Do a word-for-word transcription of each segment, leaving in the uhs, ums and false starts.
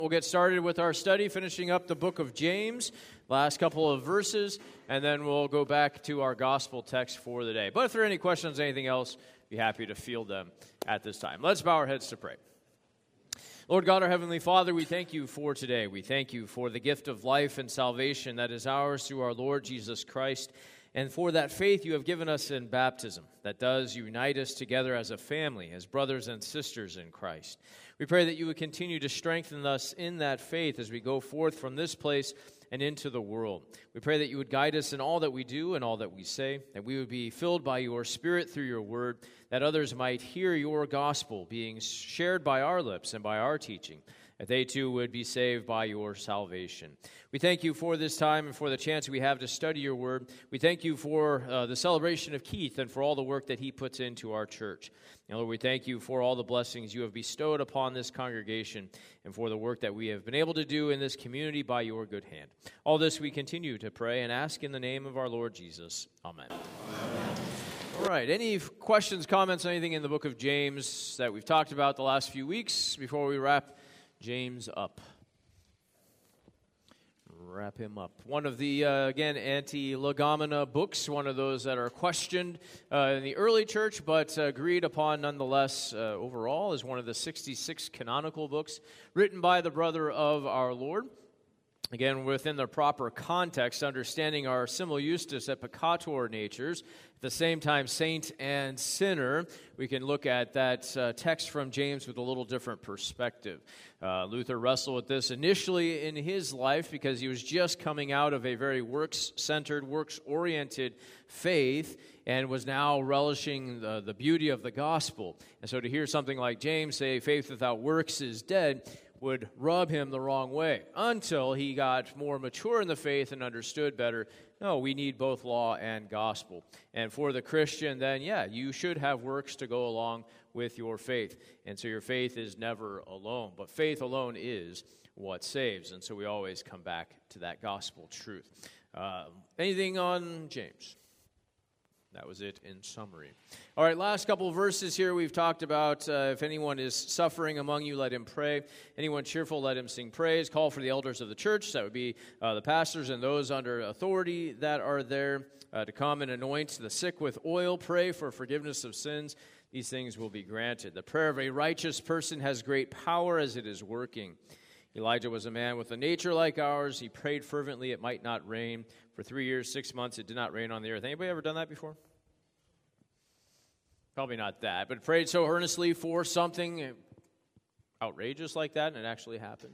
We'll get started with our study, finishing up the book of James, last couple of verses, and then we'll go back to our gospel text for the day. But if there are any questions, anything else, be happy to field them at this time. Let's bow our heads to pray. Lord God, our Heavenly Father, we thank you for today. We thank you for the gift of life and salvation that is ours through our Lord Jesus Christ, and for that faith you have given us in baptism that does unite us together as a family, as brothers and sisters in Christ. We pray that you would continue to strengthen us in that faith as we go forth from this place and into the world. We pray that you would guide us in all that we do and all that we say, that we would be filled by your Spirit through your word, that others might hear your gospel being shared by our lips and by our teaching, that they too would be saved by your salvation. We thank you for this time and for the chance we have to study your word. We thank you for uh, the celebration of Keith and for all the work that he puts into our church. And Lord, we thank you for all the blessings you have bestowed upon this congregation and for the work that we have been able to do in this community by your good hand. All this we continue to pray and ask in the name of our Lord Jesus. Amen. Amen. All right, any questions, comments, anything in the book of James that we've talked about the last few weeks before we wrap James up? Wrap him up. One of the, uh, again, anti-legomena books, one of those that are questioned uh, in the early church, but uh, agreed upon nonetheless uh, overall as one of the sixty-six canonical books written by the brother of our Lord. Again, within the proper context, understanding our simul justus et peccator natures, at the same time saint and sinner, we can look at that uh, text from James with a little different perspective. Uh, Luther wrestled with this initially in his life because he was just coming out of a very works-centered, works-oriented faith and was now relishing the, the beauty of the gospel. And so to hear something like James say, faith without works is dead, would rub him the wrong way until he got more mature in the faith and understood better, no, we need both law and gospel. And for the Christian, then, yeah, you should have works to go along with your faith. And so your faith is never alone. But faith alone is what saves. And so we always come back to that gospel truth. Uh, anything on James? That was it in summary. All right, last couple of verses here we've talked about. Uh, if anyone is suffering among you, let him pray. Anyone cheerful, let him sing praise. Call for the elders of the church. That would be uh, the pastors and those under authority that are there uh, to come and anoint the sick with oil. Pray for forgiveness of sins. These things will be granted. The prayer of a righteous person has great power as it is working. Elijah was a man with a nature like ours. He prayed fervently it might not rain. For three years, six months, it did not rain on the earth. Anybody ever done that before? Probably not that, but prayed so earnestly for something outrageous like that, and it actually happened.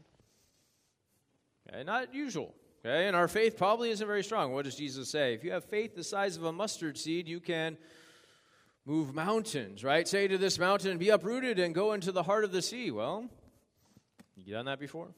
Okay, not usual. Okay, and our faith probably isn't very strong. What does Jesus say? If you have faith the size of a mustard seed, you can move mountains, right? Say to this mountain, be uprooted and go into the heart of the sea. Well, you done that before?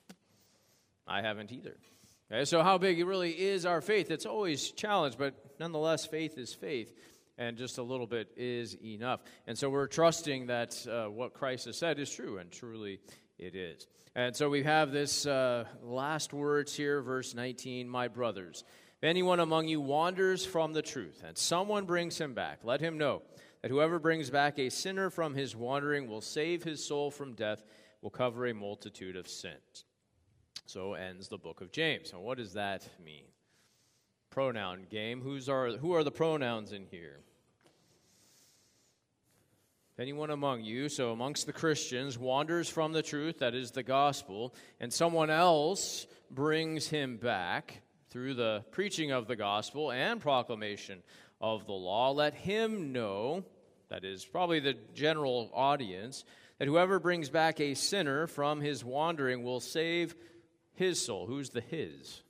I haven't either. Okay, so how big it really is our faith? It's always challenged, but nonetheless, faith is faith, and just a little bit is enough. And so we're trusting that uh, what Christ has said is true, and truly it is. And so we have this uh, last words here, verse nineteen, my brothers, if anyone among you wanders from the truth, and someone brings him back, let him know that whoever brings back a sinner from his wandering will save his soul from death, will cover a multitude of sins. So ends the book of James. So what does that mean? Pronoun game. Who's are, who are the pronouns in here? If anyone among you, so amongst the Christians, wanders from the truth, that is the gospel, and someone else brings him back through the preaching of the gospel and proclamation of the law, let him know, that is probably the general audience, that whoever brings back a sinner from his wandering will save his soul. Who's the his?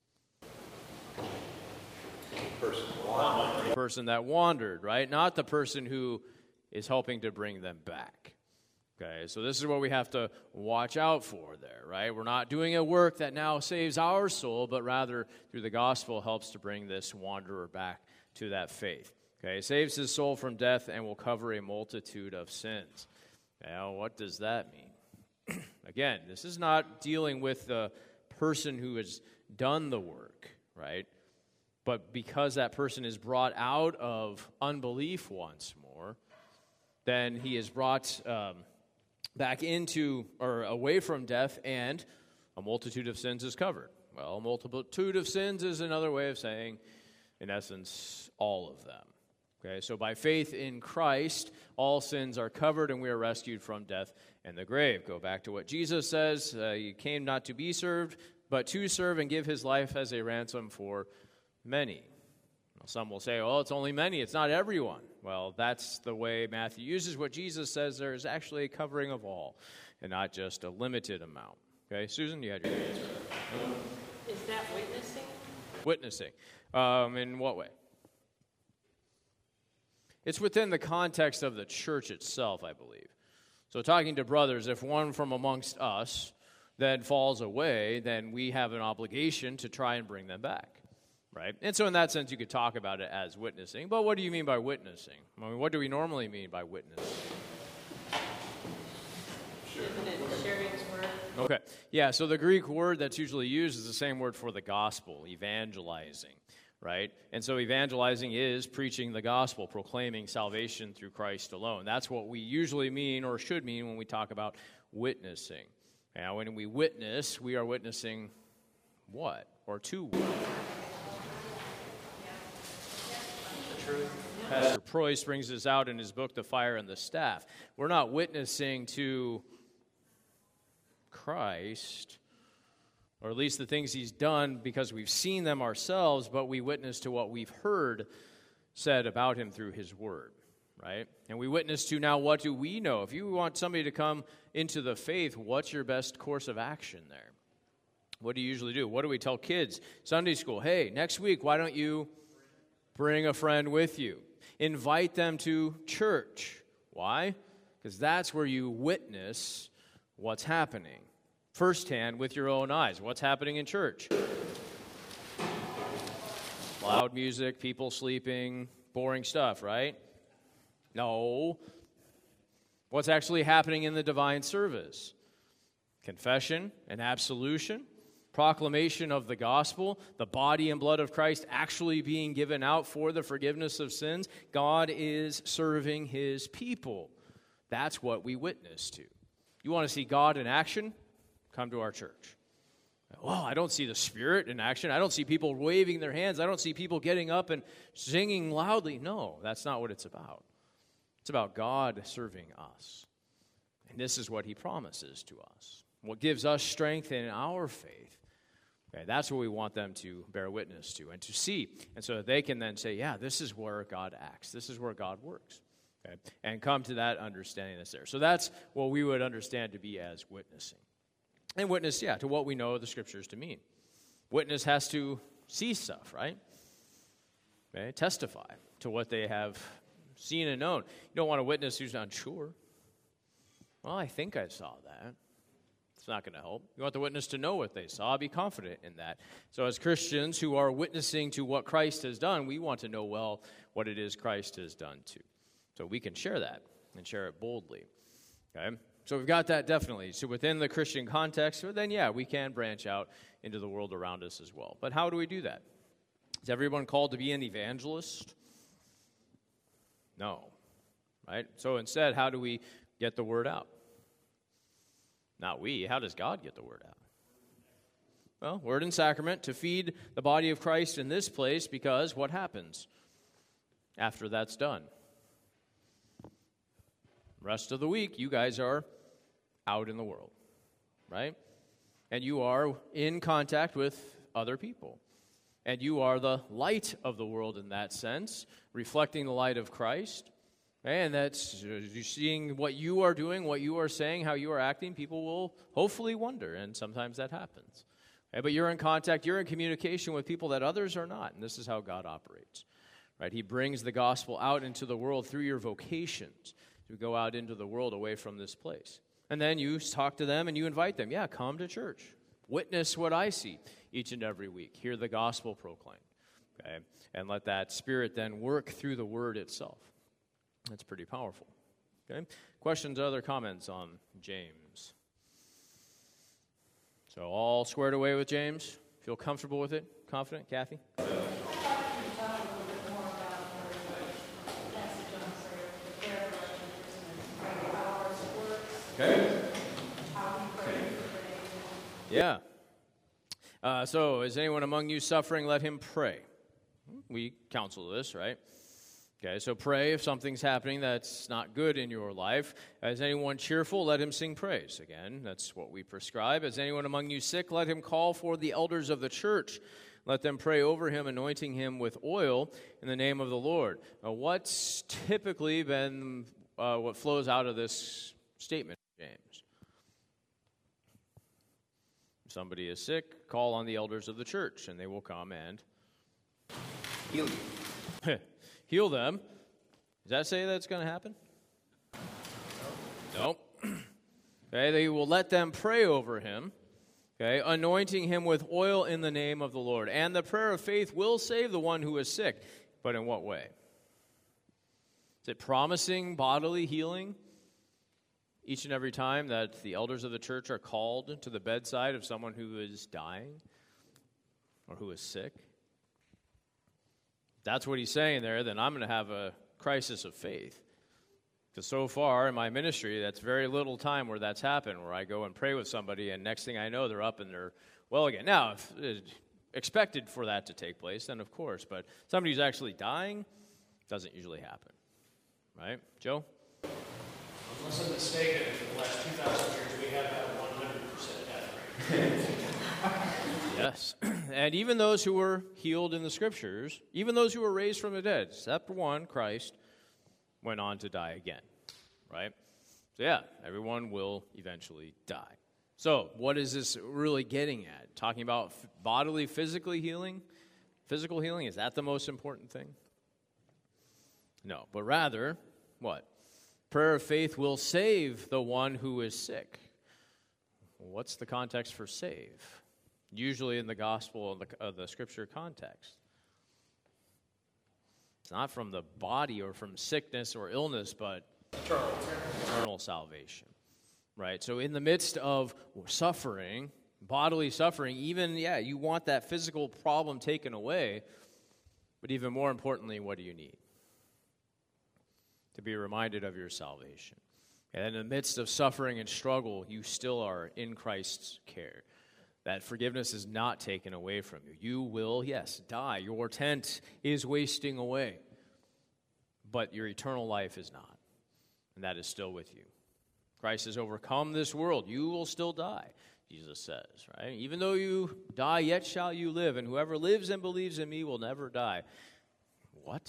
Person. The person that wandered, right? Not the person who is helping to bring them back. Okay, so this is what we have to watch out for there, right? We're not doing a work that now saves our soul, but rather through the gospel helps to bring this wanderer back to that faith. Okay, saves his soul from death and will cover a multitude of sins. Now, what does that mean? Again, this is not dealing with the person who has done the work, right? But because that person is brought out of unbelief once more, then he is brought um, back into or away from death, and a multitude of sins is covered. Well, a multitude of sins is another way of saying, in essence, all of them. Okay, so by faith in Christ, all sins are covered and we are rescued from death and the grave. Go back to what Jesus says, uh, he came not to be served, but to serve and give his life as a ransom for many. Well, some will say, well, it's only many, it's not everyone. Well, that's the way Matthew uses what Jesus says. There is actually a covering of all and not just a limited amount. Okay, Susan, you had your answer. Is that witnessing? Witnessing. Um, in what way? It's within the context of the church itself, I believe. So talking to brothers, if one from amongst us then falls away, then we have an obligation to try and bring them back, right? And so in that sense, you could talk about it as witnessing. But what do you mean by witnessing? I mean, what do we normally mean by witnessing? Isn't it sharing his word? Okay. Yeah, so the Greek word that's usually used is the same word for the gospel, evangelizing, right? And so evangelizing is preaching the gospel, proclaiming salvation through Christ alone. That's what we usually mean or should mean when we talk about witnessing. Now, when we witness, we are witnessing what? Or to what? Pastor Preuss brings this out in his book, The Fire and the Staff. We're not witnessing to Christ, or at least the things he's done because we've seen them ourselves, but we witness to what we've heard said about him through his word, right? And we witness to now what do we know? If you want somebody to come into the faith, what's your best course of action there? What do you usually do? What do we tell kids? Sunday school, hey, next week, why don't you bring a friend with you? Invite them to church. Why? Because that's where you witness what's happening firsthand with your own eyes. What's happening in church? Loud music, people sleeping, boring stuff, right? No. What's actually happening in the divine service? Confession and absolution, proclamation of the gospel, the body and blood of Christ actually being given out for the forgiveness of sins. God is serving his people. That's what we witness to. You want to see God in action? Come to our church. Well, I don't see the Spirit in action. I don't see people waving their hands. I don't see people getting up and singing loudly. No, that's not what it's about. It's about God serving us. And this is what he promises to us. What gives us strength in our faith. Okay, that's what we want them to bear witness to and to see. And so that they can then say, yeah, this is where God acts. This is where God works. Okay, and come to that understanding that's there. So that's what we would understand to be as witnessing. And witness, yeah, to what we know the Scriptures to mean. Witness has to see stuff, right? Okay, testify to what they have seen and known. You don't want a witness who's unsure. Well, I think I saw that. It's not going to help. You want the witness to know what they saw, be confident in that. So as Christians who are witnessing to what Christ has done, we want to know well what it is Christ has done too. So we can share that and share it boldly. Okay? So we've got that definitely. So within the Christian context, then yeah, we can branch out into the world around us as well. But how do we do that? Is everyone called to be an evangelist? No. Right? So instead, how do we get the word out? Not we. How does God get the word out? Well, word and sacrament to feed the body of Christ in this place, because what happens after that's done? Rest of the week, you guys are out in the world, right? And you are in contact with other people. And you are the light of the world in that sense, reflecting the light of Christ. And that's, you're seeing what you are doing, what you are saying, how you are acting, people will hopefully wonder, and sometimes that happens. Okay, but you're in contact, you're in communication with people that others are not, and this is how God operates. Right? He brings the gospel out into the world through your vocations. You go out into the world away from this place. And then you talk to them and you invite them. Yeah, come to church. Witness what I see each and every week. Hear the gospel proclaimed. Okay? And let that Spirit then work through the word itself. That's pretty powerful. Okay? Questions, other comments on James? So all squared away with James? Feel comfortable with it? Confident? Kathy? Okay. Yeah. Uh, so, is anyone among you suffering? Let him pray. We counsel this, right? Okay, so pray if something's happening that's not good in your life. Is anyone cheerful? Let him sing praise. Again, that's what we prescribe. Is anyone among you sick? Let him call for the elders of the church. Let them pray over him, anointing him with oil in the name of the Lord. Now, what's typically been uh, what flows out of this statement, James? If somebody is sick, call on the elders of the church, and they will come and heal you. Heal them. Does that say that's going to happen? No. Nope. Okay, they will let them pray over him. Okay, anointing him with oil in the name of the Lord. And the prayer of faith will save the one who is sick. But in what way? Is it promising bodily healing each and every time that the elders of the church are called to the bedside of someone who is dying or who is sick? If that's what he's saying there, then I'm going to have a crisis of faith. Because so far in my ministry, that's very little time where that's happened, where I go and pray with somebody, and next thing I know, they're up and they're well again. Now, if it's expected for that to take place, then of course, but somebody who's actually dying doesn't usually happen. Right? Joe? Unless I'm mistaken, for the last two thousand years, we have had a one hundred percent death rate. Yes. And even those who were healed in the Scriptures, even those who were raised from the dead, except one, Christ, went on to die again, right? So yeah, everyone will eventually die. So what is this really getting at? Talking about f- bodily, physically healing? Physical healing, is that the most important thing? No, but rather, what? Prayer of faith will save the one who is sick. What's the context for save? Usually in the gospel of the, of the scripture context. It's not from the body or from sickness or illness, but eternal, eternal salvation, right? So in the midst of suffering, bodily suffering, even, yeah, you want that physical problem taken away, but even more importantly, what do you need? To be reminded of your salvation. And in the midst of suffering and struggle, you still are in Christ's care. That forgiveness is not taken away from you. You will, yes, die. Your tent is wasting away. But your eternal life is not. And that is still with you. Christ has overcome this world. You will still die, Jesus says, right? Even though you die, yet shall you live. And whoever lives and believes in me will never die. What?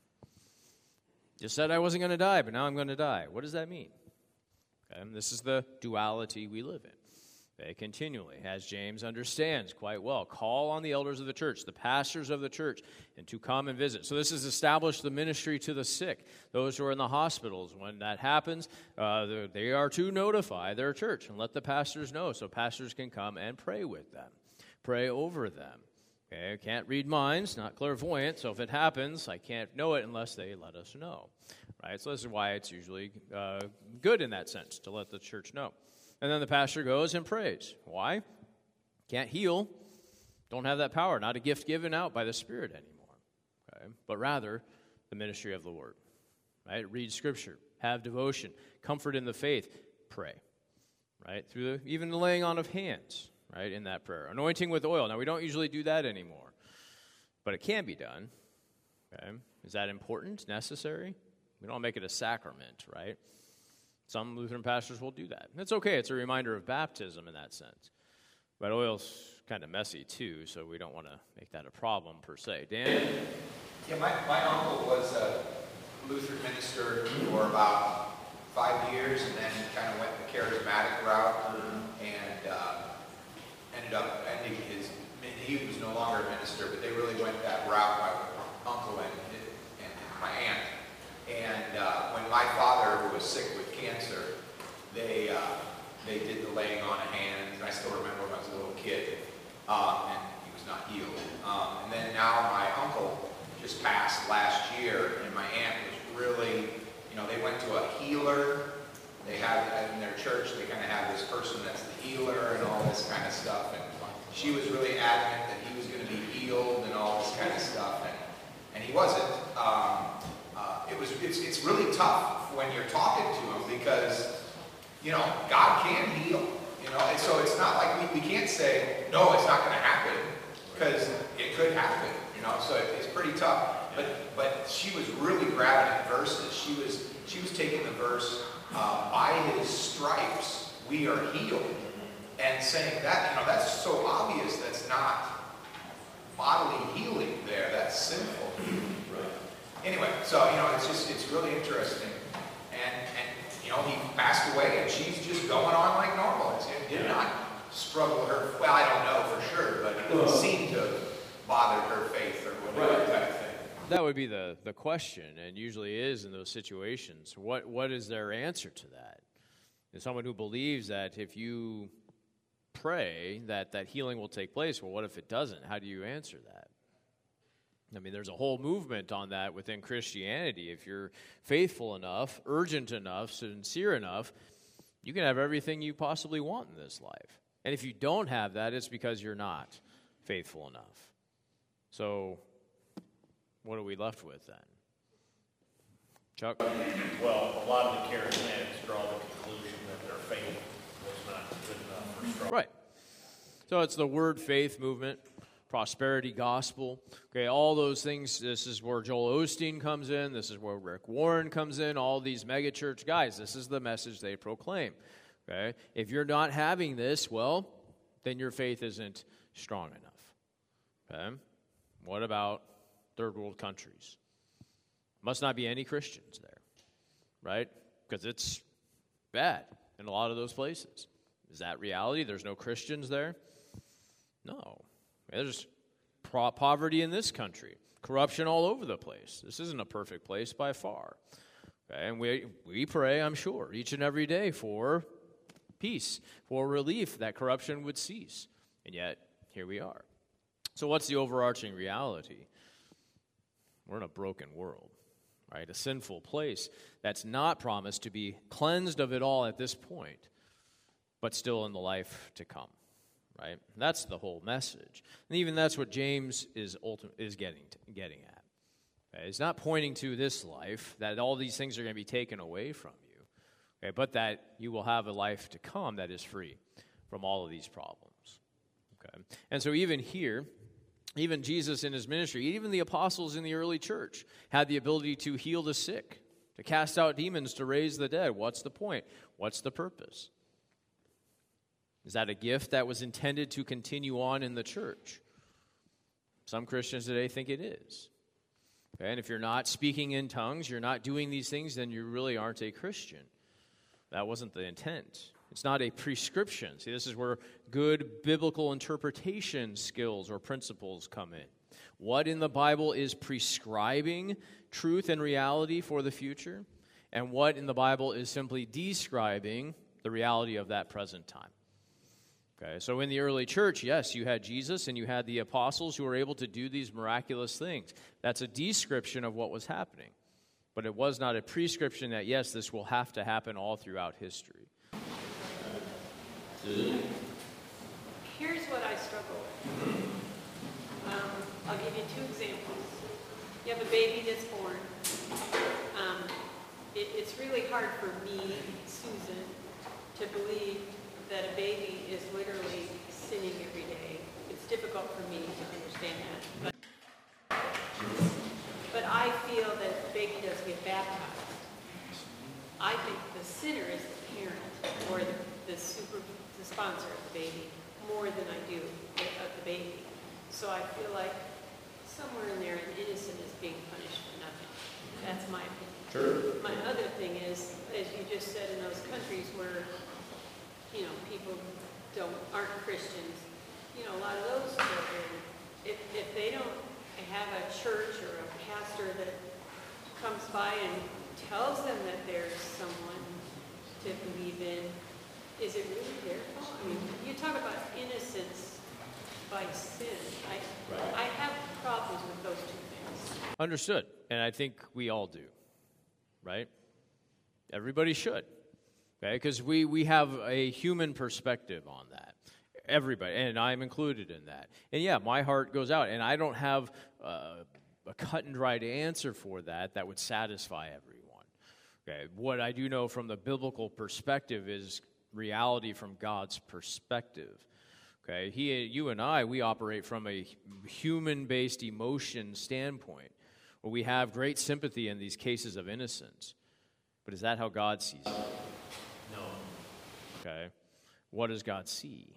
Just said I wasn't going to die, but now I'm going to die. What does that mean? Okay, and this is the duality we live in. Okay, continually, as James understands quite well, call on the elders of the church, the pastors of the church, and to come and visit. So this has established the ministry to the sick, those who are in the hospitals. When that happens, uh, they are to notify their church and let the pastors know so pastors can come and pray with them, pray over them. Okay, I can't read minds, not clairvoyant, so if it happens, I can't know it unless they let us know. Right? So this is why it's usually uh, good in that sense, to let the church know. And then the pastor goes and prays. Why? Can't heal. Don't have that power. Not a gift given out by the Spirit anymore. Okay? But rather, the ministry of the Word. Right? Read Scripture. Have devotion. Comfort in the faith. Pray. Right? Through the, even the laying on of hands. Right? In that prayer. Anointing with oil. Now, we don't usually do that anymore. But it can be done. Okay? Is that important? Necessary? We don't make it a sacrament, right? Some Lutheran pastors will do that. It's okay. It's a reminder of baptism in that sense. But oil's kind of messy, too, so we don't want to make that a problem, per se. Dan? Yeah, my, my uncle was a Lutheran minister for about five years and then kind of went the charismatic route and uh, ended up ending his, he was no longer a minister, but they really went that route, my uncle and, and my aunt. And uh, when my father, who was sick with cancer, they uh, they did the laying on of hands. And I still remember when I was a little kid, uh, and he was not healed. Um, and then now my uncle just passed last year, and my aunt was really, you know, they went to a healer. They have in their church, they kind of have this person that's the healer and all this kind of stuff. And she was really adamant that he was going to be healed and all this kind of stuff, and and he wasn't. Um, It was, it's, it's really tough when you're talking to him because, you know, God can heal. You You know, and so it's not like we, we can't say, no, it's not going to happen, because it could happen, you know, so it, it's pretty tough. But but she was really grabbing at verses. She was she was taking the verse, uh, by his stripes we are healed, and saying that, you know, that's so obvious. That's not bodily healing there. That's sinful. Right. Anyway, so, you know, it's just, it's really interesting. And, and you know, he passed away, and she's just going on like normal. It's, it did not struggle her. Well, I don't know for sure, but it didn't seem to bother her faith or whatever Right. type of thing. That would be the, the question, and usually is in those situations. What What is their answer to that? Is someone who believes that if you pray that that healing will take place, well, what if it doesn't? How do you answer that? I mean, there's a whole movement on that within Christianity. If you're faithful enough, urgent enough, sincere enough, you can have everything you possibly want in this life. And if you don't have that, it's because you're not faithful enough. So what are we left with then? Chuck? Well, a lot of the charismatics draw the conclusion that their faith was not good enough for strong. Right. So it's the word faith movement, prosperity gospel. Okay, all those things. This is where Joel Osteen comes in. This is where Rick Warren comes in. All these megachurch guys. This is the message they proclaim. Okay, if you're not having this, well, then your faith isn't strong enough. Okay, what about third world countries? Must not be any Christians there, right? Because it's bad in a lot of those places. Is that reality? There's no Christians there? No. There's pro- poverty in this country, corruption all over the place. This isn't a perfect place by far. Okay? And we, we pray, I'm sure, each and every day for peace, for relief, that corruption would cease. And yet, here we are. So what's the overarching reality? We're in a broken world, right? A sinful place that's not promised to be cleansed of it all at this point, but still in the life to come, right? That's the whole message. And even that's what James is ulti- is getting to, getting at. Okay? He's not pointing to this life, that all these things are going to be taken away from you, okay? But that you will have a life to come that is free from all of these problems. Okay? And so even here, even Jesus in his ministry, even the apostles in the early church had the ability to heal the sick, to cast out demons, to raise the dead. What's the point? What's the purpose? Is that a gift that was intended to continue on in the church? Some Christians today think it is. Okay, and if you're not speaking in tongues, you're not doing these things, then you really aren't a Christian. That wasn't the intent. It's not a prescription. See, this is where good biblical interpretation skills or principles come in. What in the Bible is prescribing truth and reality for the future, and what in the Bible is simply describing the reality of that present time. Okay, so in the early church, yes, you had Jesus and you had the apostles who were able to do these miraculous things. That's a description of what was happening. But it was not a prescription that, yes, this will have to happen all throughout history. Here's what I struggle with. Um, I'll give you two examples. You have a baby that's born. Um, it, it's really hard for me, Susan, to believe that a baby is literally sinning every day. It's difficult for me to understand that. But, but I feel that the baby does get baptized. I think the sinner is the parent or the, the super the sponsor of the baby more than I do of the baby. So I feel like somewhere in there an innocent is being punished for nothing. That's my opinion. Sure. My other thing is, as you just said, in those countries where, you know, people don't aren't Christians, you know, a lot of those children, if if they don't have a church or a pastor that comes by and tells them that there's someone to believe in, is it really their fault? I mean, you talk about innocence by sin. I right. I have problems with those two things. Understood. And I think we all do, right? Everybody should, okay? Because we, we have a human perspective on that. Everybody, and I'm included in that. And yeah, my heart goes out, and I don't have uh, a cut and dried answer for that that would satisfy everyone. Okay, what I do know from the biblical perspective is reality from God's perspective. Okay, he, you and I, we operate from a human-based emotion standpoint, where we have great sympathy in these cases of innocence. But is that how God sees it? No. Okay, what does God see?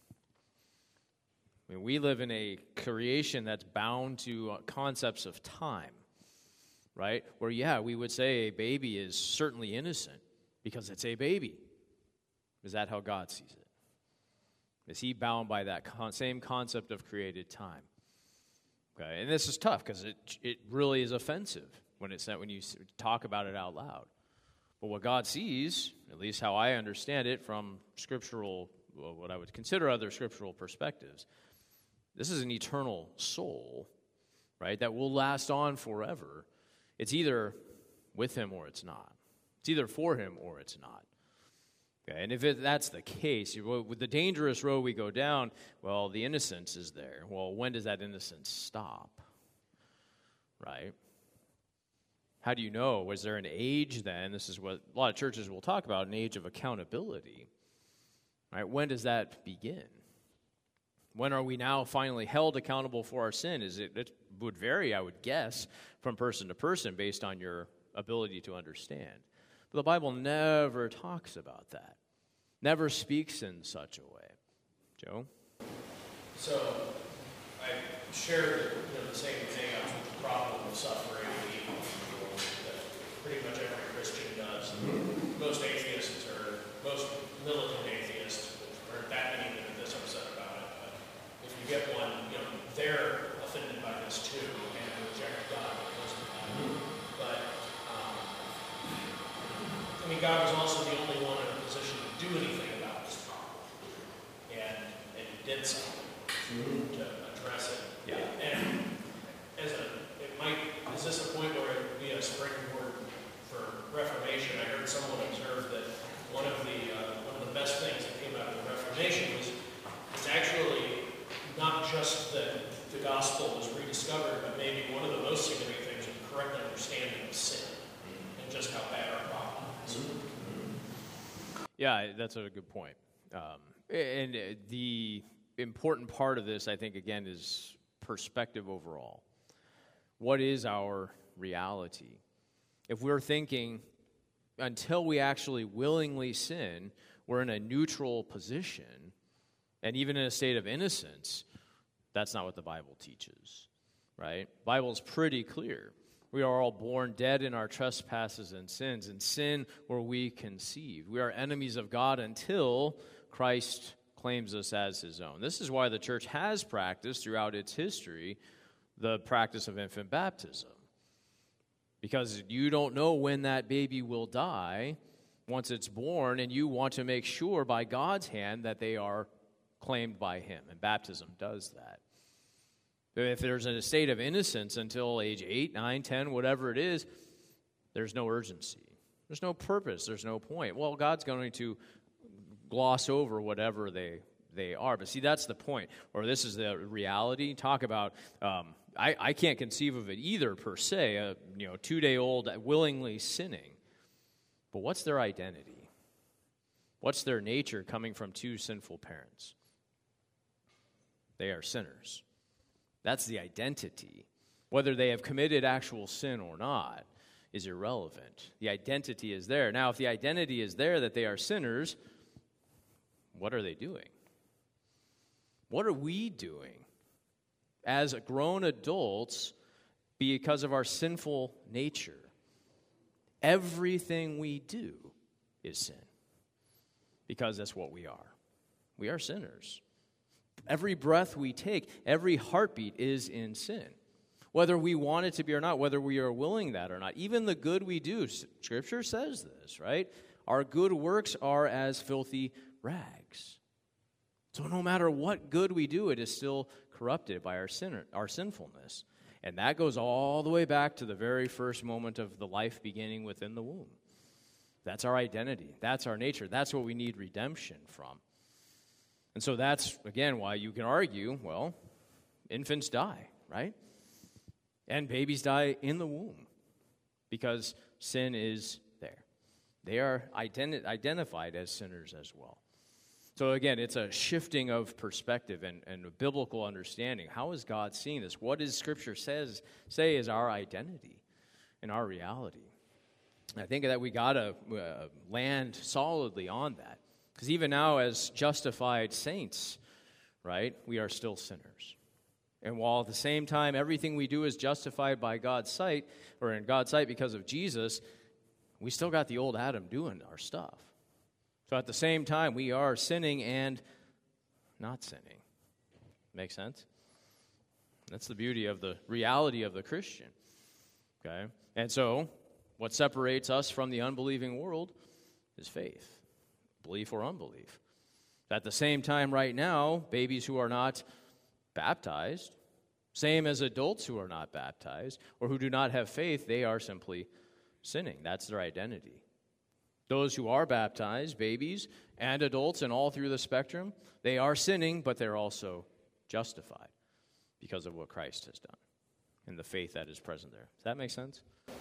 I mean, we live in a creation that's bound to concepts of time, right? Where, yeah, we would say a baby is certainly innocent because it's a baby. Is that how God sees it? Is he bound by that con- same concept of created time? Okay, and this is tough because it it really is offensive when it's when you talk about it out loud. But what God sees, at least how I understand it from scriptural, well, what I would consider other scriptural perspectives, this is an eternal soul, right, that will last on forever. It's either with him or it's not. It's either for him or it's not. Okay, and if it, that's the case, with the dangerous road we go down, well, the innocence is there. Well, when does that innocence stop? Right? How do you know? Was there an age then? This is what a lot of churches will talk about, an age of accountability. Right? When does that begin? When are we now finally held accountable for our sin? Is it, it would vary, I would guess, from person to person based on your ability to understand. But the Bible never talks about that. Never speaks in such a way. Joe? So, I shared you know, the same thing of the problem of suffering and evil that pretty much every Christian does. Most atheists or most militant atheists, there aren't that many that are this upset about it, but if you get one, you know, they're offended by this too and reject God because of that. But, um, I mean, God was also the only one in a position to do anything about this problem. And, and he did something to address it. Yeah. And as a, it might, is this a point where it would be a springboard for Reformation? I heard someone observe that one of the uh, one of the best things that came out of the Reformation was it's actually not just that the gospel was rediscovered, but maybe one of the most significant things was the correct understanding of sin and just how bad our problem is. Yeah, that's a good point. Um, and the important part of this, I think, again, is perspective overall. What is our reality? If we're thinking, until we actually willingly sin, we're in a neutral position, and even in a state of innocence, that's not what the Bible teaches, right? The Bible is pretty clear. We are all born dead in our trespasses and sins, and sin were we conceived. We are enemies of God until Christ claims us as his own. This is why the church has practiced throughout its history the practice of infant baptism. Because you don't know when that baby will die once it's born, and you want to make sure by God's hand that they are claimed by him, and baptism does that. If there's a state of innocence until age eight, nine, ten, whatever it is, there's no urgency. There's no purpose. There's no point. Well, God's going to gloss over whatever they they are. But see, that's the point. Or this is the reality. Talk about, um, I, I can't conceive of it either per se, a you know, two-day-old willingly sinning. But what's their identity? What's their nature coming from two sinful parents? They are sinners. That's the identity. Whether they have committed actual sin or not is irrelevant. The identity is there. Now, if the identity is there that they are sinners, what are they doing? What are we doing as grown adults because of our sinful nature? Everything we do is sin because that's what we are. We are sinners. Every breath we take, every heartbeat is in sin. Whether we want it to be or not, whether we are willing that or not. Even the good we do, Scripture says this, right? Our good works are as filthy rags. So no matter what good we do, it is still corrupted by our sin, our sinfulness. And that goes all the way back to the very first moment of the life beginning within the womb. That's our identity. That's our nature. That's what we need redemption from. And so that's, again, why you can argue, well, infants die, right? And babies die in the womb because sin is there. They are identi- identified as sinners as well. So again, it's a shifting of perspective and, and a biblical understanding. How is God seeing this? What does Scripture says say is our identity and our reality? I think that we got to uh, land solidly on that. Because even now, as justified saints, right, we are still sinners. And while at the same time everything we do is justified by God's sight, or in God's sight because of Jesus, we still got the old Adam doing our stuff. So at the same time, we are sinning and not sinning. Make sense? That's the beauty of the reality of the Christian. Okay? And so, what separates us from the unbelieving world is faith, belief or unbelief. At the same time, right now, babies who are not baptized, same as adults who are not baptized, or who do not have faith, they are simply sinning. That's their identity. Those who are baptized, babies and adults and all through the spectrum, they are sinning, but they're also justified because of what Christ has done and the faith that is present there. Does that make sense?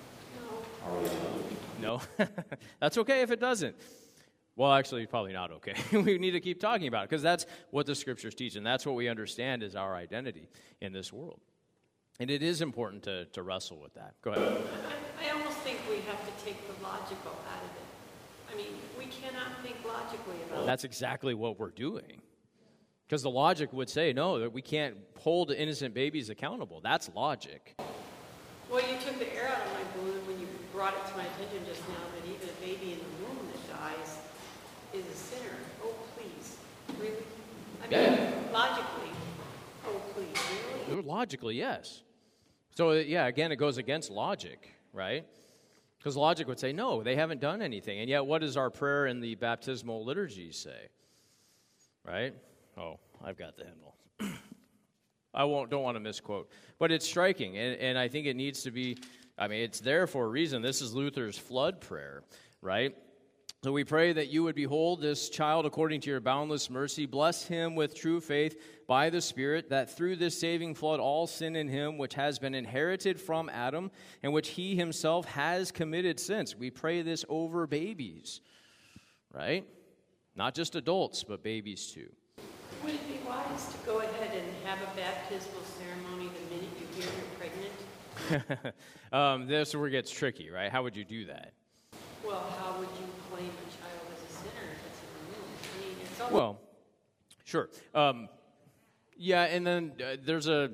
No? No? That's okay if it doesn't. Well, actually, probably not okay. We need to keep talking about it because that's what the Scriptures teach, and that's what we understand is our identity in this world. And it is important to, to wrestle with that. Go ahead. I, I almost think we have to take the logical out of it. I mean, we cannot think logically about it. That's exactly what we're doing. Because the logic would say, no, that we can't hold innocent babies accountable. That's logic. Well, you took the air out of my balloon when you brought it to my attention just now that even a baby in the womb that dies is a sinner. Oh, please. Really? I mean, Yeah. logically. Oh, please. Really? Logically, yes. So, yeah, again, it goes against logic, right? Because logic would say, no, they haven't done anything. And yet, what does our prayer in the baptismal liturgy say? Right? Oh, I've got the hymnal. I won't, don't want to misquote. But it's striking, and, and I think it needs to be, I mean, it's there for a reason. This is Luther's flood prayer, right? So we pray that you would behold this child according to your boundless mercy. Bless him with true faith by the Spirit, that through this saving flood all sin in him, which has been inherited from Adam, and which he himself has committed since. We pray this over babies, right? Not just adults, but babies too. Would it be wise to go ahead and have a baptismal ceremony the minute you hear you're pregnant? um, this is where it gets tricky, right? How would you do that? Well, how would you claim a child as a sinner if it's in the womb? I mean, it's all... Well, sure. Um, yeah, and then uh, there's a,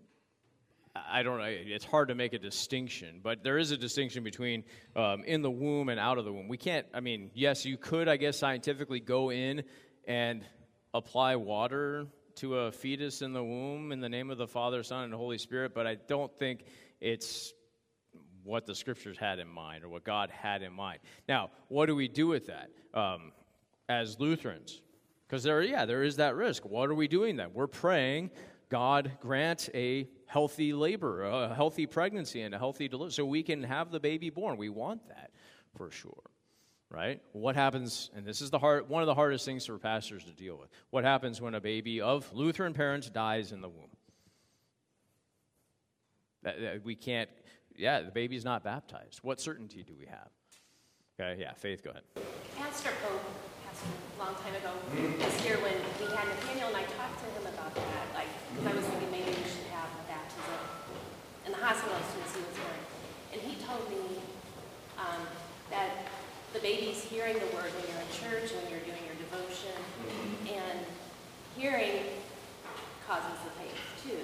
I don't know, it's hard to make a distinction, but there is a distinction between um, in the womb and out of the womb. We can't, I mean, yes, you could, I guess, scientifically go in and apply water to a fetus in the womb in the name of the Father, Son, and Holy Spirit, but I don't think it's what the Scriptures had in mind or what God had in mind. Now, what do we do with that um, as Lutherans? Because there, yeah, there is that risk. What are we doing then? We're praying, God grant a healthy labor, a healthy pregnancy, and a healthy delivery, so we can have the baby born. We want that for sure, right? What happens, and this is the hard, one of the hardest things for pastors to deal with. What happens when a baby of Lutheran parents dies in the womb? That, that we can't. Yeah, the baby's not baptized. What certainty do we have? Okay, yeah, Faith, go ahead. Pastor Pope, Pastor, a long time ago, was here when we had Nathaniel, and I talked to him about that, like, because I was thinking maybe we should have a baptism in the hospital as soon as he was born. And he told me um, that the baby's hearing the word when you're in church, when you're doing your devotion, and hearing causes the faith, too.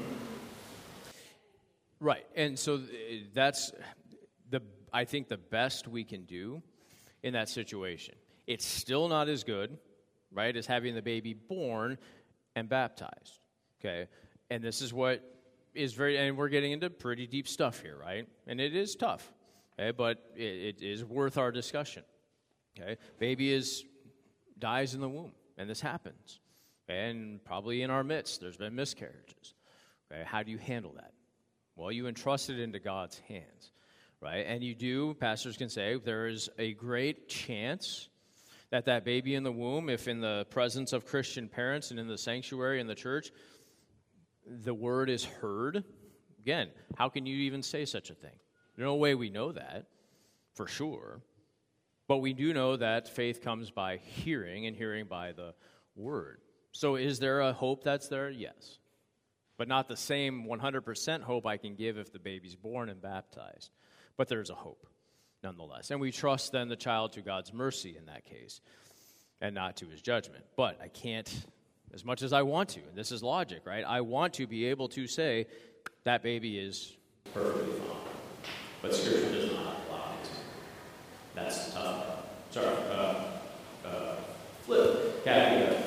Right, and so that's the I think the best we can do in that situation. It's still not as good, right, as having the baby born and baptized, okay? And this is what is very, and we're getting into pretty deep stuff here, right? And it is tough, okay, but it, it is worth our discussion, okay? Baby is, dies in the womb, and this happens, and probably in our midst, there's been miscarriages, okay? How do you handle that? Well, you entrust it into God's hands, right? And you do, pastors can say, there is a great chance that that baby in the womb, if in the presence of Christian parents and in the sanctuary in the church, the word is heard. Again, how can you even say such a thing? There's no way we know that, for sure. But we do know that faith comes by hearing, and hearing by the word. So is there a hope that's there? Yes. But not the same one hundred percent hope I can give if the baby's born and baptized. But there's a hope, nonetheless. And we trust then the child to God's mercy in that case, and not to his judgment. But I can't, as much as I want to, and this is logic, right? I want to be able to say that baby is perfectly fine. But Scripture does not allow it. That's tough. Sorry. Uh, uh, flip. Kathy. Uh,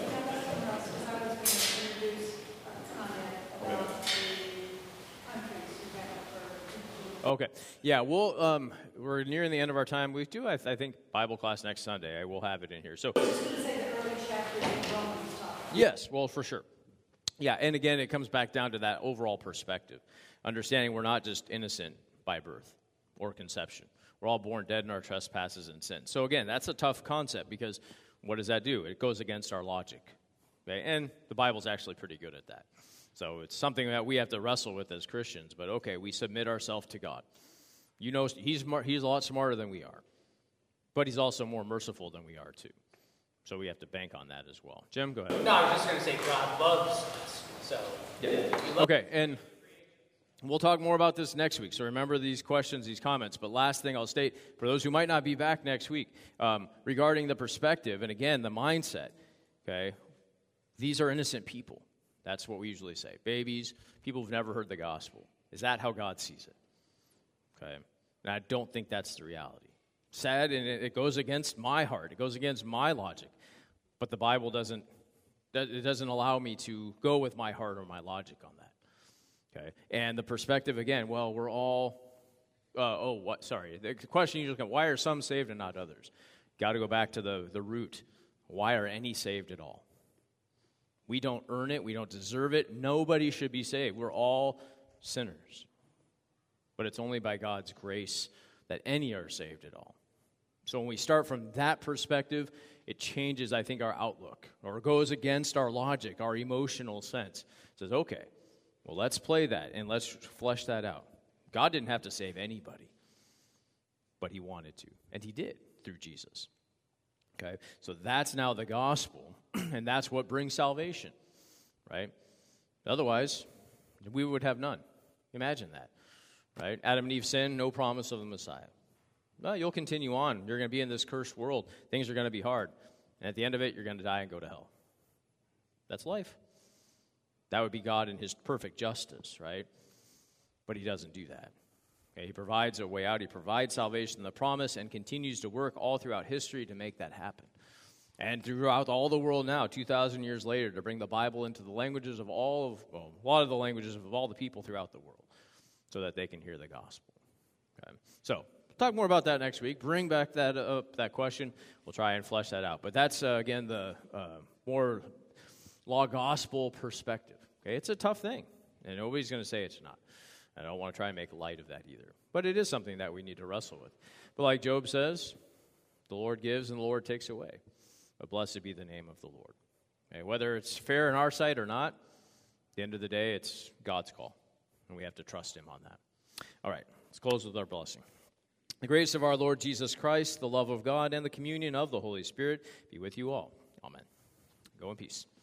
Okay. Yeah, we'll, um, we're nearing the end of our time. We do, I, th- I think, Bible class next Sunday. I will have it in here. So, yes, well, for sure. Yeah, and again, it comes back down to that overall perspective. Understanding we're not just innocent by birth or conception. We're all born dead in our trespasses and sins. So again, that's a tough concept because what does that do? It goes against our logic. Okay? And the Bible's actually pretty good at that. So it's something that we have to wrestle with as Christians. But okay, we submit ourselves to God. You know, he's mar- he's a lot smarter than we are. But he's also more merciful than we are, too. So we have to bank on that as well. Jim, go ahead. No, I was just going to say God loves us. So, yeah. Okay, and we'll talk more about this next week. So remember these questions, these comments. But last thing I'll state, for those who might not be back next week, um, regarding the perspective, and again, the mindset, okay, these are innocent people. That's what we usually say. Babies, people who've never heard the gospel. Is that how God sees it? Okay. And I don't think that's the reality. Sad, and it goes against my heart. It goes against my logic. But the Bible doesn't, it doesn't allow me to go with my heart or my logic on that. Okay. And the perspective, again, well, we're all, uh, oh, what, sorry. The question usually comes, why are some saved and not others? Got to go back to the, the root. Why are any saved at all? We don't earn it. We don't deserve it. Nobody should be saved. We're all sinners. But it's only by God's grace that any are saved at all. So when we start from that perspective, it changes, I think, our outlook, or goes against our logic, our emotional sense. It says, okay, well, let's play that, and let's flesh that out. God didn't have to save anybody, but he wanted to, and he did through Jesus. Okay, so that's now the gospel, and that's what brings salvation, right? Otherwise, we would have none. Imagine that, right? Adam and Eve sinned, no promise of the Messiah. Well, you'll continue on. You're going to be in this cursed world. Things are going to be hard. And at the end of it, you're going to die and go to hell. That's life. That would be God in his perfect justice, right? But he doesn't do that. Okay, he provides a way out. He provides salvation, the promise, and continues to work all throughout history to make that happen. And throughout all the world now, two thousand years later, to bring the Bible into the languages of all of, well, a lot of the languages of all the people throughout the world so that they can hear the gospel. Okay? So, we'll talk more about that next week. Bring back that up, that question. We'll try and flesh that out. But that's, uh, again, the uh, more law gospel perspective. Okay, it's a tough thing, and nobody's going to say it's not. I don't want to try and make light of that either. But it is something that we need to wrestle with. But like Job says, the Lord gives and the Lord takes away. But blessed be the name of the Lord. Okay, whether it's fair in our sight or not, at the end of the day, it's God's call. And we have to trust him on that. All right, let's close with our blessing. The grace of our Lord Jesus Christ, the love of God, and the communion of the Holy Spirit be with you all. Amen. Go in peace.